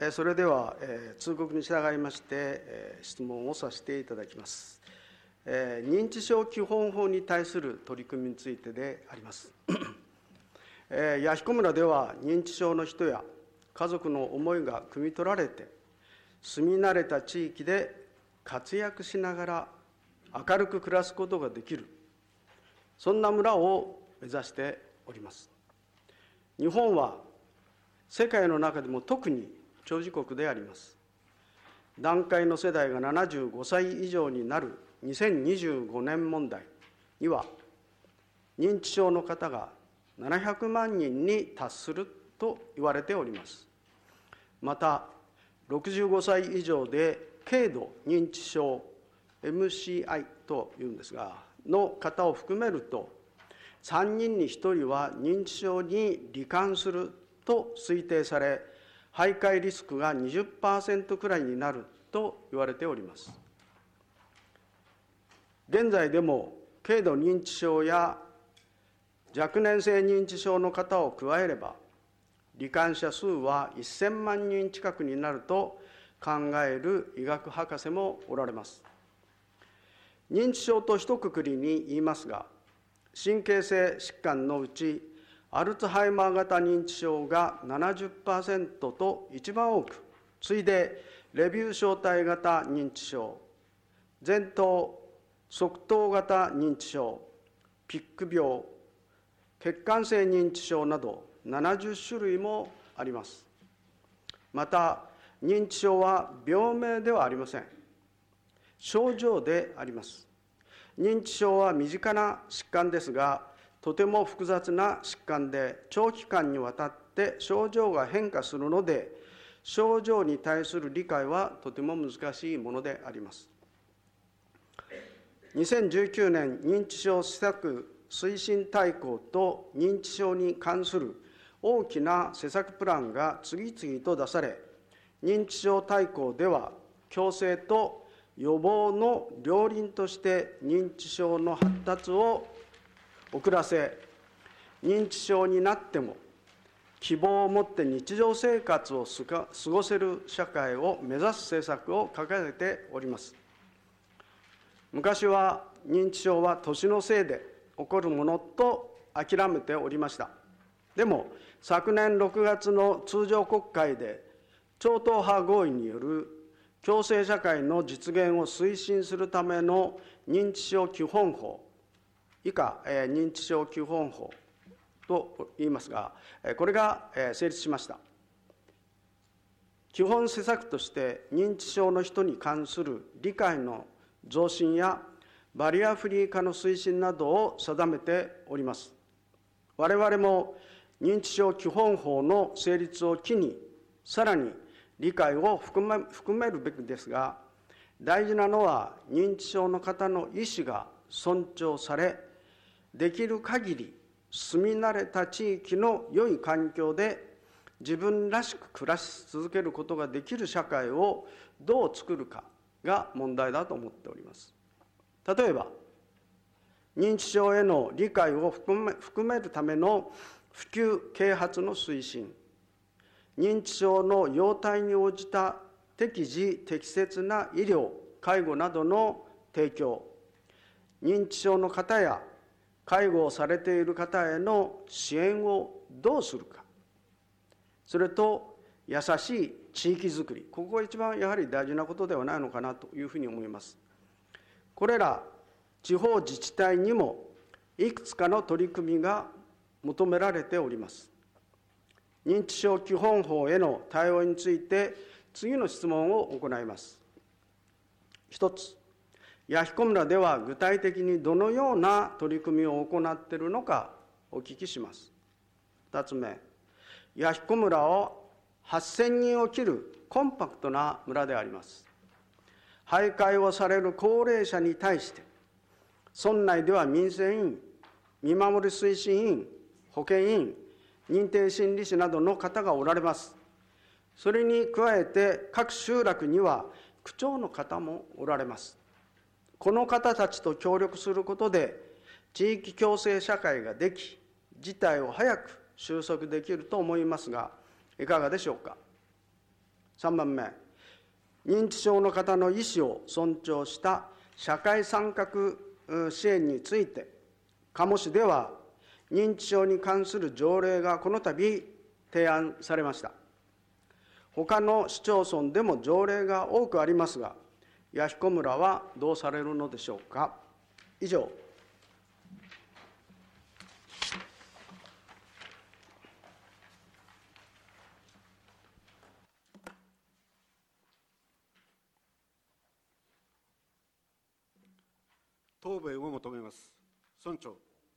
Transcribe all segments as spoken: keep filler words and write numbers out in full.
それでは、えー、通告に従いまして、えー、質問をさせていただきます。えー、認知症基本法に対する取り組みについてであります。えー、弥彦村では認知症の人や家族の思いが汲み取られて、住み慣れた地域で活躍しながら明るく暮らすことができる、そんな村を目指しております。日本は世界の中でも特に長寿国であります。団塊の世代がななじゅうごさい以上になるにせんにじゅうごねん問題には、認知症の方がななひゃくまんにんに達すると言われております。また、ろくじゅうごさい以上で軽度認知症 エムシーアイ というんですがの方を含めると、さんにんにひとりは認知症に罹患すると推定され、徘徊リスクが にじゅっパーセント くらいになると言われております。現在でも軽度認知症や若年性認知症の方を加えれば、罹患者数はせんまんにん近くになると考える医学博士もおられます。認知症と一括りに言いますが、神経性疾患のうちアルツハイマー型認知症が ななじゅっパーセント と一番多く、次いでレビュー小体型認知症、前頭側頭型認知症、ピック病、血管性認知症などななじゅっしゅるいもあります。また、認知症は病名ではありません。症状であります。認知症は身近な疾患ですが、とても複雑な疾患で、長期間にわたって症状が変化するので、症状に対する理解はとても難しいものであります。にせんじゅうきゅうねん認知症施策推進大綱と認知症に関する大きな施策プランが次々と出され、認知症大綱では矯正と予防の両輪として認知症の発達を遅らせ、認知症になっても希望を持って日常生活を過ごせる社会を目指す政策を掲げております。昔は認知症は年のせいで起こるものと諦めておりました。でも昨年ろくがつの通常国会で超党派合意による共生社会の実現を推進するための認知症基本法、以下、えー、認知症基本法と言いますが、これが、えー、成立しました。基本施策として認知症の人に関する理解の増進やバリアフリー化の推進などを定めております。我々も認知症基本法の成立を機に、さらに理解を含め、含めるべきですが、大事なのは認知症の方の意思が尊重され、できる限り住み慣れた地域の良い環境で自分らしく暮らし続けることができる社会をどう作るかが問題だと思っております。例えば、認知症への理解を含め、含めるための普及啓発の推進、認知症の様態に応じた適時適切な医療・介護などの提供、認知症の方や介護をされている方への支援をどうするか、それと優しい地域づくり、ここが一番やはり大事なことではないのかなというふうに思います。これら地方自治体にもいくつかの取り組みが求められております。認知症基本法への対応について次の質問を行います。一つ、弥彦村では具体的にどのような取り組みを行っているのかお聞きします。二つ目、弥彦村をはっせんにんを切るコンパクトな村であります。徘徊をされる高齢者に対して、村内では民生委員、見守り推進委員、保健委員、認定心理士などの方がおられます。それに加えて各集落には区長の方もおられます。この方たちと協力することで地域共生社会ができ、事態を早く収束できると思いますが、いかがでしょうか。 さんばんめ、認知症の方の意思を尊重した社会参画支援について、加茂市では認知症に関する条例がこの度提案されました。他の市町村でも条例が多くありますが、弥彦村はどうされるのでしょうか。以上。 答弁を求めます。村長。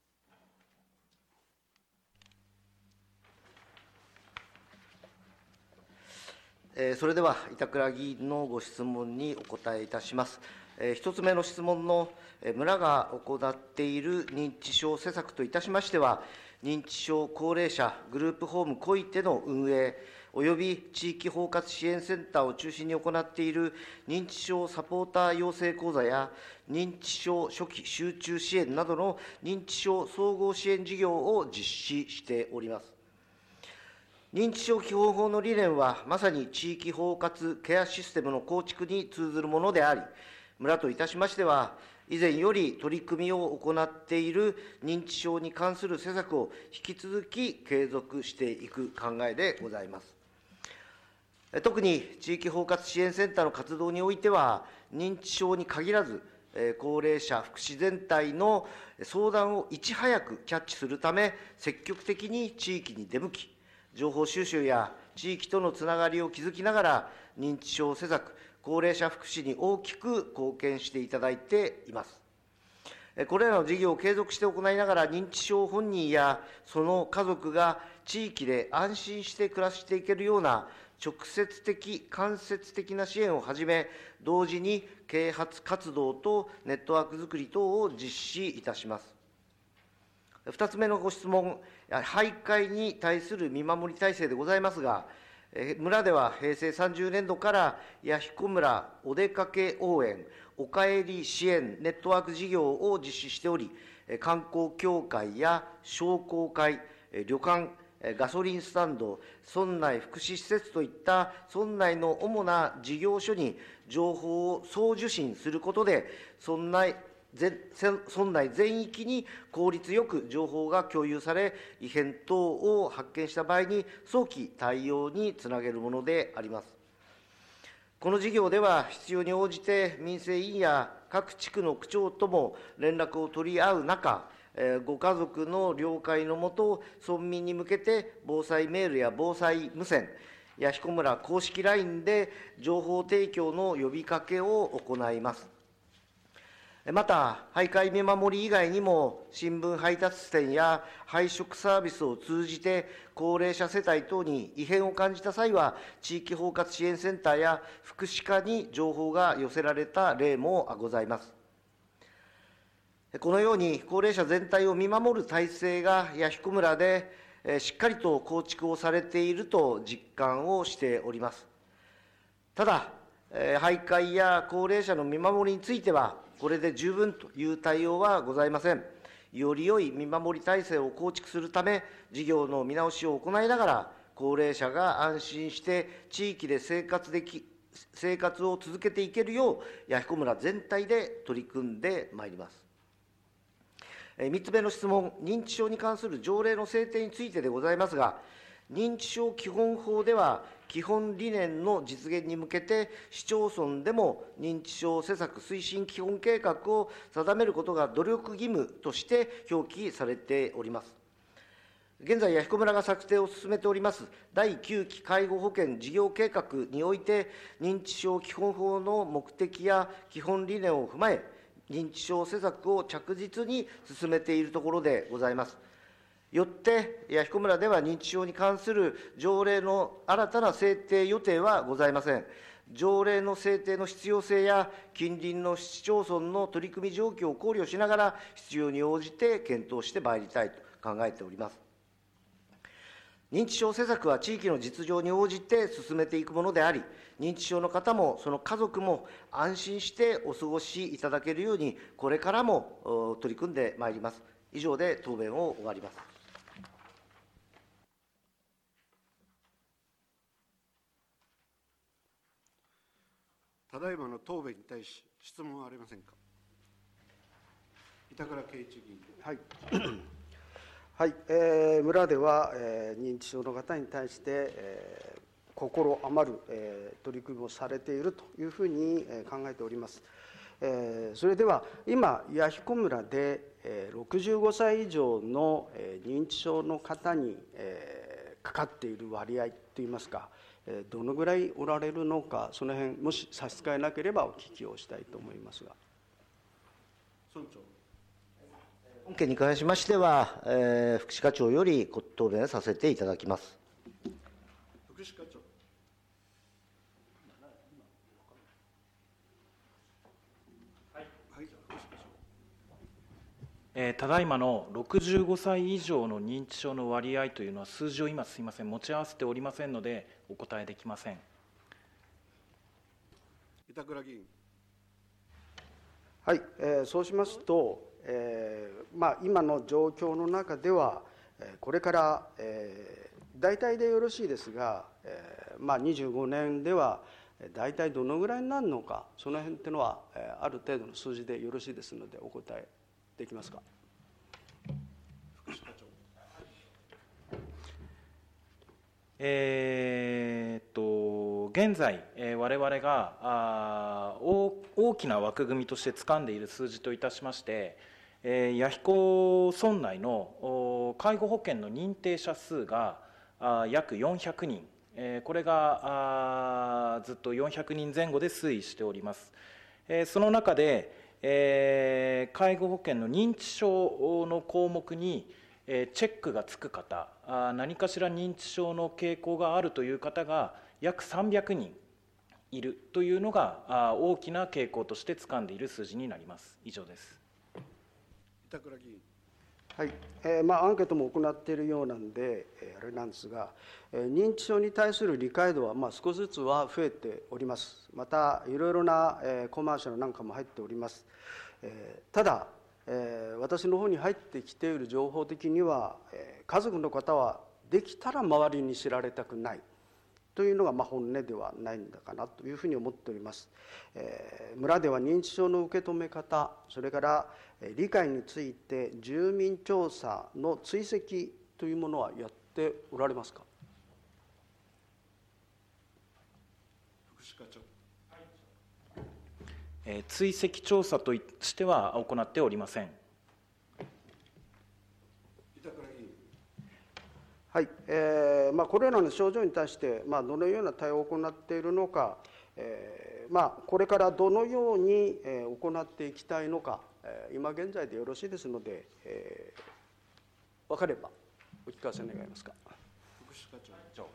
それでは、板倉議員のご質問にお答えいたします。一つ目の質問の、村が行っている認知症施策といたしましては、認知症高齢者グループホームこいての運営、および地域包括支援センターを中心に行っている認知症サポーター養成講座や、認知症初期集中支援などの認知症総合支援事業を実施しております。認知症基本法の理念は、まさに地域包括ケアシステムの構築に通ずるものであり、村といたしましては、以前より取り組みを行っている認知症に関する施策を引き続き継続していく考えでございます。特に地域包括支援センターの活動においては、認知症に限らず、高齢者福祉全体の相談をいち早くキャッチするため、積極的に地域に出向き、情報収集や地域とのつながりを築きながら、認知症施策、高齢者福祉に大きく貢献していただいています。これらの事業を継続して行いながら、認知症本人やその家族が地域で安心して暮らしていけるような直接的、間接的な支援をはじめ、同時に啓発活動とネットワークづくり等を実施いたします。二つ目のご質問、徘徊に対する見守り体制でございますが、村では平成さんじゅうねんどから弥彦村お出かけ応援、おかえり支援ネットワーク事業を実施しており、観光協会や商工会、旅館、ガソリンスタンド、村内福祉施設といった村内の主な事業所に情報を送受信することで、村内村内全域に効率よく情報が共有され、異変等を発見した場合に早期対応につなげるものであります。この事業では、必要に応じて民生委員や各地区の区長とも連絡を取り合う中、ご家族の了解のもと、村民に向けて防災メールや防災無線、弥彦村公式 ライン で情報提供の呼びかけを行います。また、徘徊見守り以外にも、新聞配達店や配食サービスを通じて、高齢者世帯等に異変を感じた際は、地域包括支援センターや福祉課に情報が寄せられた例もございます。このように、高齢者全体を見守る体制が弥彦村でしっかりと構築をされていると実感をしております。ただ、徘徊や高齢者の見守りについては、これで十分という対応はございません。より良い見守り体制を構築するため、事業の見直しを行いながら、高齢者が安心して地域で生活でき、生活を続けていけるよう、弥彦村全体で取り組んでまいります。みっつめの質問、認知症に関する条例の制定についてでございますが、認知症基本法では、基本理念の実現に向けて、市町村でも認知症施策推進基本計画を定めることが努力義務として表記されております。現在、弥彦村が策定を進めておりますだいきゅうき介護保険事業計画において、認知症基本法の目的や基本理念を踏まえ、認知症施策を着実に進めているところでございます。よって、弥彦村では認知症に関する条例の新たな制定予定はございません。条例の制定の必要性や、近隣の市町村の取り組み状況を考慮しながら、必要に応じて検討してまいりたいと考えております。認知症施策は地域の実情に応じて進めていくものであり、認知症の方もその家族も安心してお過ごしいただけるように、これからも取り組んでまいります。以上で答弁を終わります。 ただいまの答弁に対し、質問はありませんか。板倉圭一議員。 はい、はいえー、村では、えー、認知症の方に対して、えー、心余る、えー、取り組みをされているというふうに、えー、考えております。えー、それでは、今、弥彦村で、えー、ろくじゅうごさい以上の、えー、認知症の方に、えー、かかっている割合といいますか、えー、どのぐらいおられるのか、その辺もし差し支えなければお聞きをしたいと思いますが。 村長。 本件に関しましては、えー、福祉課長よりご答弁させていただきます。 福祉課長。 えー、ただいまのろくじゅうごさい以上の認知症の割合というのは、数字を今、すみません、持ち合わせておりませんので、お答えできません。 板倉議員。 はい、えー、そうしますと、えーまあ、今の状況の中では、これから、えー、大体でよろしいですが、えーまあ、にじゅうごねんでは、大体どのぐらいになるのか、その辺っていうのは、ある程度の数字でよろしいですので、お答えできますか。 福祉課長。 えー、っと現在、えー、我々があ大大きな枠組みとして掴んでいる数字といたしまして、えー、弥彦村内の介護保険の認定者数があ約よんひゃくにん、えー、これがあずっとよんひゃくにんぜん後で推移しております。えー、その中で、えー、介護保険の認知症の項目にチェックがつく方、何かしら認知症の傾向があるという方が約さんびゃくにんいるというのが大きな傾向として掴んでいる数字になります。以上です。 板倉議員。 はいえーまあ、アンケートも行っているようなんで、えー、あれなんですが、えー、認知症に対する理解度は、まあ、少しずつは増えております。また、いろいろな、えー、コマーシャルなんかも入っております。えー、ただ、えー、私の方に入ってきている情報的には、えー、家族の方はできたら周りに知られたくないというのが、まあ、本音ではないんだかなというふうに思っております。えー、村では認知症の受け止め方、それから理解について住民調査の追跡というものはやっておられますか。 福祉課長。 えー、追跡調査としては行っておりません。 板倉議員。 はいえーまあ、これらの症状に対して、まあ、どのような対応を行っているのか、えーまあ、これからどのように、えー、行っていきたいのか、えー、今現在でよろしいですので、えー、分かればお聞かせ願えますか。 福祉課長。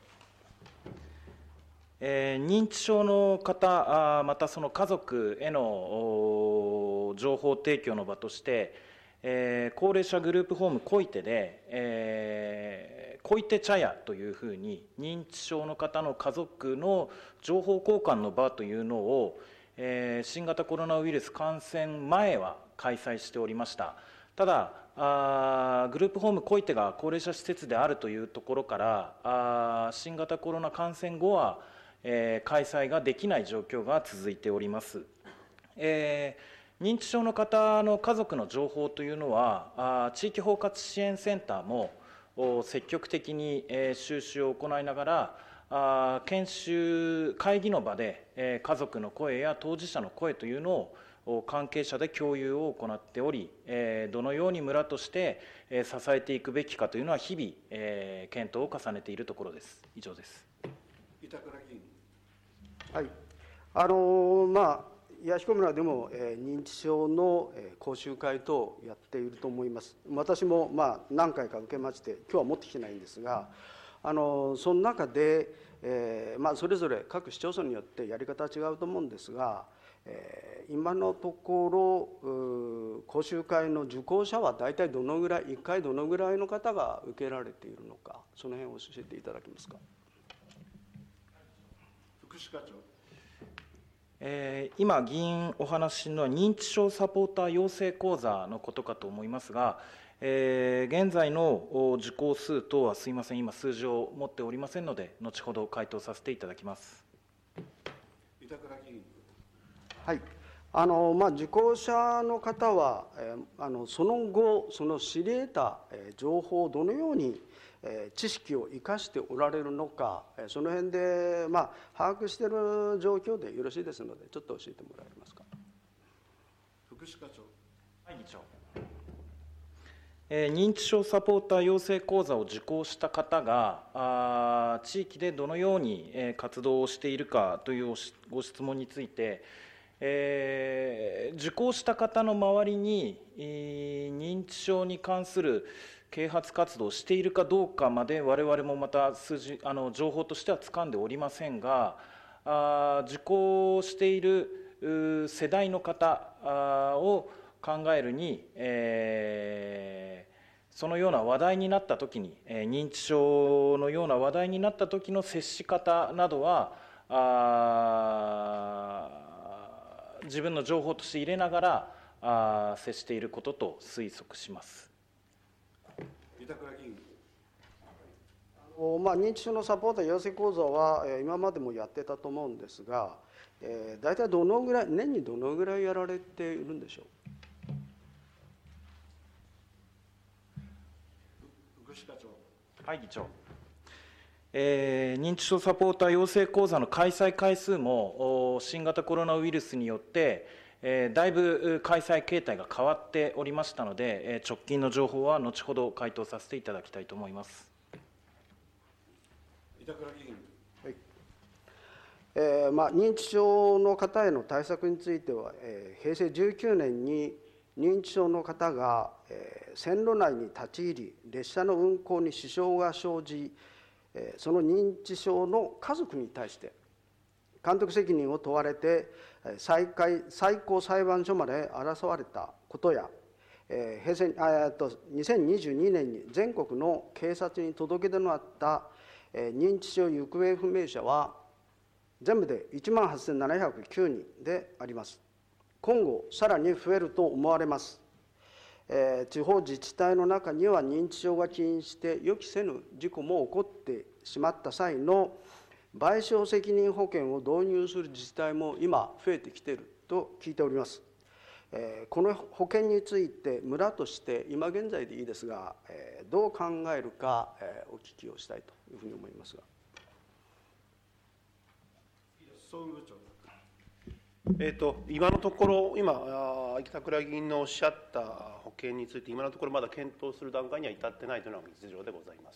えー、認知症の方、またその家族への情報提供の場として、えー、高齢者グループホームこいてで、えー、こいて茶屋というふうに認知症の方の家族の情報交換の場というのを、えー、新型コロナウイルス感染前は開催しておりました。ただあグループホームこいてが高齢者施設であるというところからあ新型コロナ感染後はえー、開催ができない状況が続いております。えー、認知症の方の家族の情報というのはあ地域包括支援センターも積極的に、えー、収集を行いながらあ研修会議の場で、えー、家族の声や当事者の声というのを関係者で共有を行っており、えー、どのように村として、えー、支えていくべきかというのは日々、えー、検討を重ねているところです。以上です。 板倉議員。 はいあのまあ、弥彦村でも、えー、認知症の、えー、講習会等やっていると思います。私も、まあ、何回か受けまして、今日は持ってきてないんですが、あのその中で、えーまあ、それぞれ各市町村によってやり方は違うと思うんですが、えー、今のところ講習会の受講者は大体どのぐらい、いっかいどのぐらいの方が受けられているのか、その辺を教えていただけますか。 福祉課長。 えー、今、議員お話の認知症サポーター養成講座のことかと思いますが、えー、現在の受講数等はすみません、今、数字を持っておりませんので、後ほど回答させていただきます。 板倉議員。 はいあのまあ、受講者の方は、えー、あのその後、その知り得た、えー、情報をどのように、えー、知識を生かしておられるのか、えー、その辺で、まあ、把握している状況でよろしいですので、ちょっと教えてもらえますか。 福祉課長。 はい、議長。えー、認知症サポーター養成講座を受講した方が、あ地域でどのように、えー、活動をしているかというご質問について、えー、受講した方の周りに、えー、認知症に関する啓発活動をしているかどうかまで我々もまた数字あの情報としては掴んでおりませんが、あ受講している世代の方を考えるに、えー、そのような話題になったときに、えー、認知症のような話題になったときの接し方などはあ自分の情報として入れながらあ接していることと推測します。 板倉議員。 あのまあ、認知症のサポーター養成講座は、えー、今までもやってたと思うんですが、えー、大体どのぐらい、年にどのぐらいやられているんでしょう。 福祉課長。 はい、議長。えー、認知症サポーター養成講座の開催回数も新型コロナウイルスによって、えー、だいぶ開催形態が変わっておりましたので、えー、直近の情報は後ほど回答させていただきたいと思います。 板倉議員。 はいえーまあ、認知症の方への対策については、えー、平成じゅうきゅうねんに認知症の方が、えー、線路内に立ち入り列車の運行に支障が生じ、その認知症の家族に対して監督責任を問われて最高最高裁判所まで争われたことや、平成あとにせんにじゅうにねんに全国の警察に届け出のあった認知症行方不明者は全部でいちまんはっせんななひゃくきゅうにんであります。今後さらに増えると思われます。地方自治体の中には認知症が起因して予期せぬ事故も起こってしまった際の賠償責任保険を導入する自治体も今増えてきていると聞いております。この保険について村として今現在でいいですがどう考えるかお聞きをしたいというふうに思いますが。 総務部長。 えー、と今のところ、今、板倉議員のおっしゃった保険について、今のところまだ検討する段階には至ってないというのが実情でございます。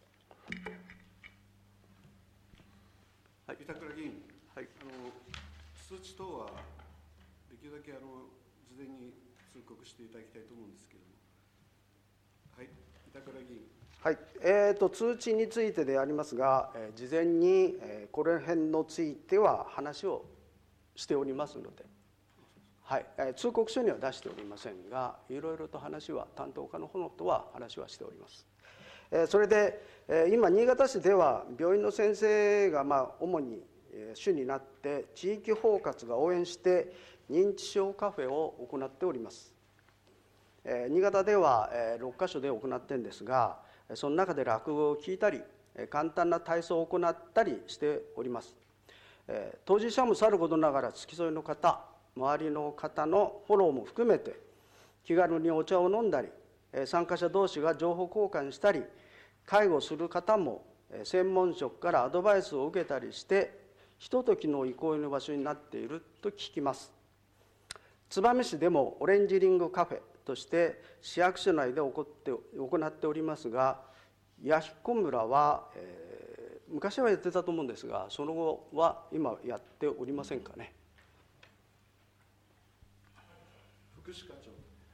はい、板倉議員、 はい、 あの数値等はできるだけあの事前に通告していただきたいと思うんですけれども、はい、板倉議員。 はいえー、と通知についてでありますが、えー、事前に、えー、この辺については話をしておりますので、はいえー、通告書には出しておりませんが、いろいろと話は担当課の方とは話はしております。えー、それで、えー、今新潟市では病院の先生がまあ主に主になって地域包括が応援して認知症カフェを行っております。えー、新潟ではろっかしょで行っているんですが、その中で落語を聞いたり簡単な体操を行ったりしております。当事者もさることながら付き添いの方、周りの方のフォローも含めて気軽にお茶を飲んだり、参加者同士が情報交換したり、介護する方も専門職からアドバイスを受けたりしてひとときの憩いの場所になっていると聞きます。燕市でもオレンジリンゴカフェとして市役所内で行って行っておりますが、弥彦村は、えー昔はやってたと思うんですが、その後は今やっておりませんかね。 福祉課長。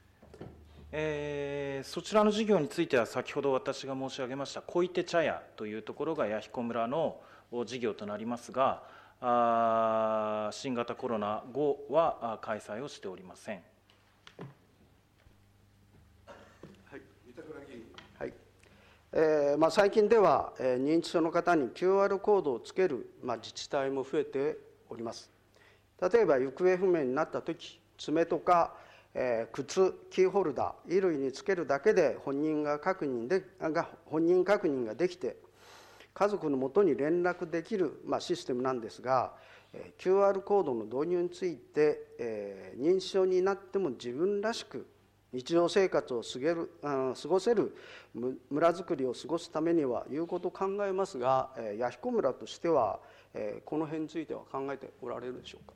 えー、そちらの事業については先ほど私が申し上げました小池茶屋というところが弥彦村の事業となりますが、あ新型コロナ後は開催をしておりません。 はい、板倉議員。 はいえーまあ、最近では、えー、認知症の方に キューアール コードをつける、まあ、自治体も増えております。例えば行方不明になったとき、爪とか、えー、靴、キーホルダー、衣類につけるだけで本人が確認でが本人確認ができて、家族のもとに連絡できる、まあ、システムなんですが、 キューアール コードの導入について、えー、認知症になっても自分らしく日常生活を過げるあ過ごせる村づくりを過ごすためにはいうことを考えますが、えー、弥彦村としては、えー、この辺については考えておられるでしょうか。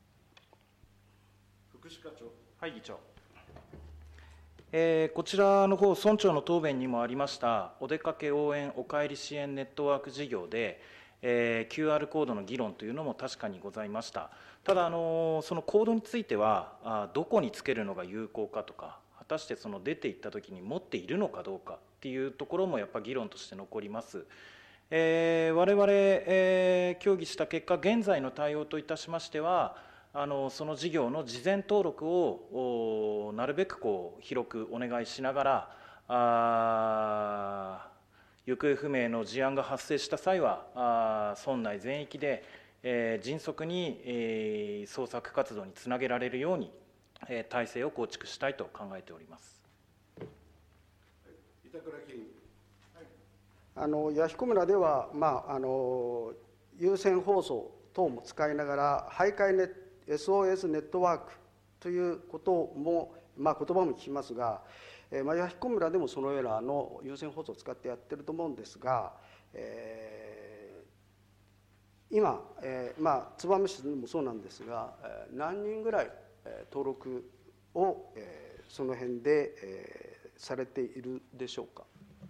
福祉課長。 はい、議長。えー、こちらの方、村長の答弁にもありましたお出かけ応援おかえり支援ネットワーク事業で、えー、キューアール コードの議論というのも確かにございました。ただ、あのそのコードについてはあどこにつけるのが有効かとか、果たしてその出ていったときに持っているのかどうかっていうところもやっぱ議論として残ります。えー、我々、えー、協議した結果、現在の対応といたしましては、あのその事業の事前登録をなるべくこう広くお願いしながら、あ行方不明の事案が発生した際は、あ村内全域で、えー、迅速に、えー、捜索活動につなげられるように、えー、体制を構築したいと考えております。 板倉議員。 あの弥彦村では、まあ、あの有線放送等も使いながら、徘徊ネ エスオーエス ネットワークということも、まあ、言葉も聞きますが、えーまあ、弥彦村でもそのようなの有線放送を使ってやってると思うんですが、えー、今、えーまあ、燕市でもそうなんですが、えー、何人ぐらい、えー、登録を、えー、その辺で、えー、されているでしょうか。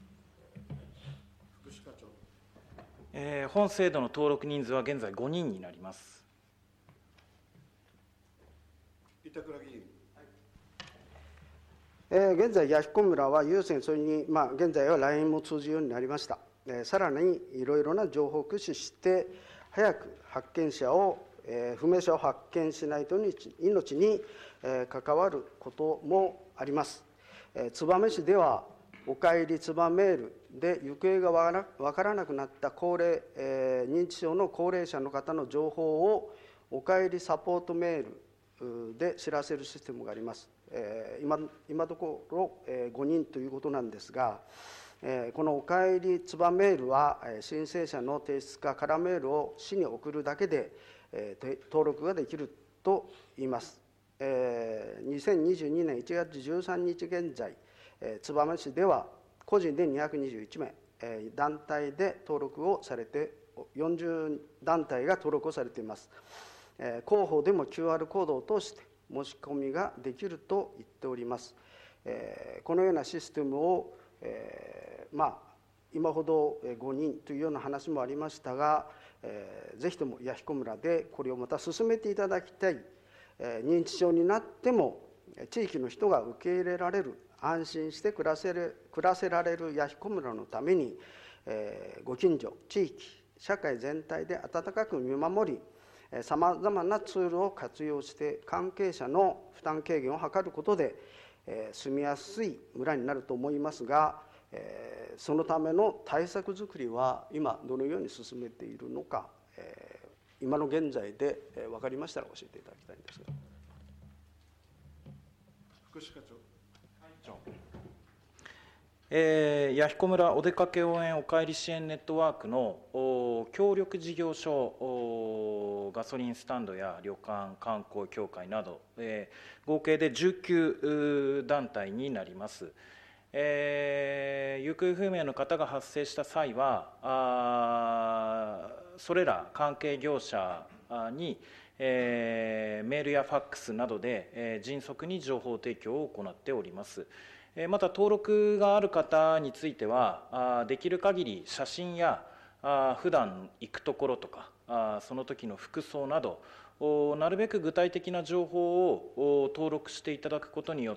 福祉課長。 えー、本制度の登録人数は現在ごにんになります。 板倉議員。 えー、現在、弥彦村は有線、それに、まあ、現在は ライン も通じるようになりました。えー、さらにいろいろな情報を駆使して、早く発見者を、えー、不明者を発見しないと命に、えー、関わることもあります。えー、燕市では、おかえりつばメールで行方がわからなくなった高齢、えー、認知症の高齢者の方の情報をおかえりサポートメールで知らせるシステムがあります。えー、今今のところ、えー、ごにんということなんですが、えー、このおかえりつばメールは、えー、申請者の提出か空メールを市に送るだけで、えー、登録ができるといいます。えー、にせんにじゅうにねんいちがつじゅうさんにち現在、えー、燕市では個人でにひゃくにじゅういちめい、えー、団体で登録をされてよんじゅうだんたいが登録をされています。えー、広報でも キューアール コードを通して申し込みができると言っております。えー、このようなシステムを、えー、まあ今ほどごにんというような話もありましたが、えー、ぜひとも弥彦村でこれをまた進めていただきたい。えー、認知症になっても地域の人が受け入れられる、安心して暮らせる暮らせられる弥彦村のために、えー、ご近所、地域、社会全体で温かく見守り、さまざまなツールを活用して関係者の負担軽減を図ることで、えー、住みやすい村になると思いますが、えー、そのための対策づくりは今どのように進めているのか、えー、今の現在で、えー、分かりましたら教えていただきたいんですが。 福祉課長。 えー、弥彦村お出かけ応援おかえり支援ネットワークの協力事業所、ガソリンスタンドや旅館、観光協会など、えー、合計でじゅうきゅうだんたいになります。えー、行方不明の方が発生した際は、あそれら関係業者に、えー、メールやファックスなどで、えー、迅速に情報提供を行っております。また登録がある方については、できる限り写真や普段行くところとか、その時の服装など、なるべく具体的な情報を登録していただくことによって、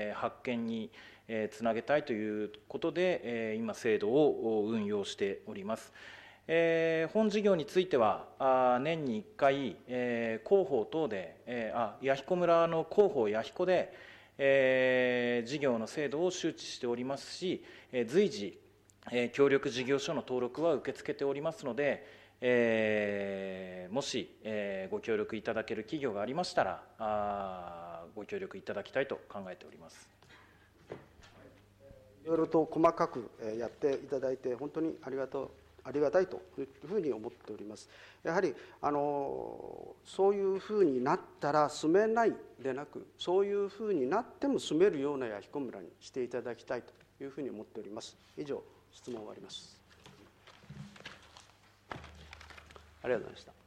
発見につなげたいということで、今、制度を運用しております。本事業については、年にいっかい、広報等で、あ弥彦村の広報弥彦で、えー、事業の制度を周知しておりますし、えー、随時、えー、協力事業所の登録は受け付けておりますので、えー、もし、えー、ご協力いただける企業がありましたら、あご協力いただきたいと考えております。 いろいろと細かくやっていただいて本当にありがとうありがたいというふうに思っております。やはりあのそういうふうになったら住めないでなく、そういうふうになっても住めるような弥彦村にしていただきたいというふうに思っております。以上、質問終わります。ありがとうございました。